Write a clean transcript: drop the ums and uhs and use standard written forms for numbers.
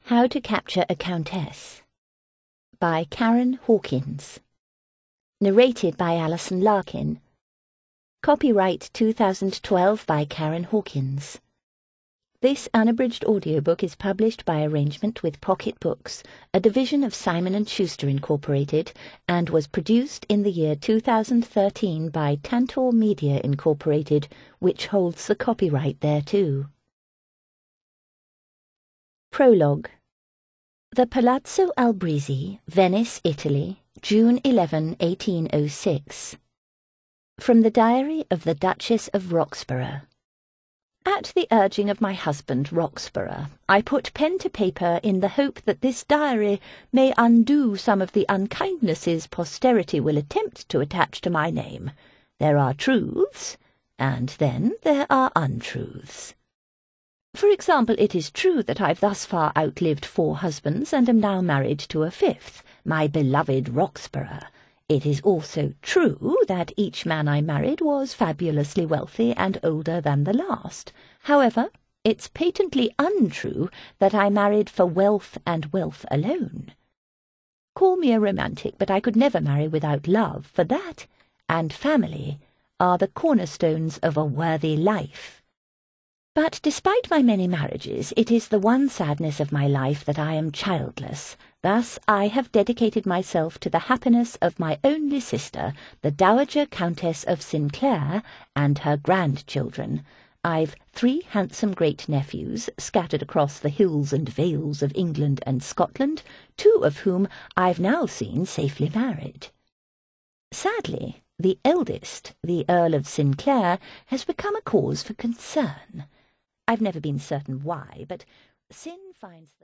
How to Capture a Countess by Karen Hawkins. Narrated by Alison Larkin. Copyright 2012 by Karen Hawkins. This unabridged audiobook is published by arrangement with Pocket Books, a division of Simon & Schuster Incorporated, and was produced in the year 2013 by Tantor Media Incorporated, which holds the copyright thereto. Prologue. The Palazzo Albrizzi, Venice, Italy, June 11, 1806. From the Diary of the Duchess of Roxburgh. At the urging of my husband, Roxburgh, I put pen to paper in the hope that this diary may undo some of the unkindnesses posterity will attempt to attach to my name. There are truths, and then there are untruths. For example, it is true that I've thus far outlived 4 husbands and am now married to a 5th, my beloved Roxburgh. It is also true that each man I married was fabulously wealthy and older than the last. However, it's patently untrue that I married for wealth and wealth alone. Call me a romantic, but I could never marry without love, for that, and family, are the cornerstones of a worthy life. But despite my many marriages, it is the one sadness of my life that I am childless. Thus I have dedicated myself to the happiness of my only sister, the Dowager Countess of Sinclair, and her grandchildren. I've 3 handsome great-nephews scattered across the hills and vales of England and Scotland, 2 of whom I've now seen safely married. Sadly, the eldest, the Earl of Sinclair, has become a cause for concern. I've never been certain why, but sin finds the